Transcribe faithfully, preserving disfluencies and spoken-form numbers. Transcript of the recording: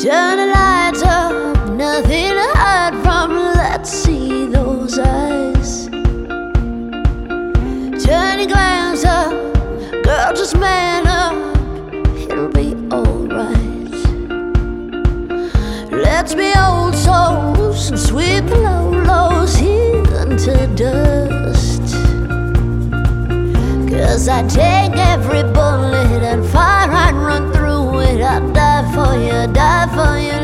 Turn the lights up, nothing to hide from. Let's see those eyes. Turn your glance up, girl, just man up. It'll be alright. Let's be old souls and sweep the low lows here into dust. Cause I take every bullet and fire and run through it. I'll die for you, die for you.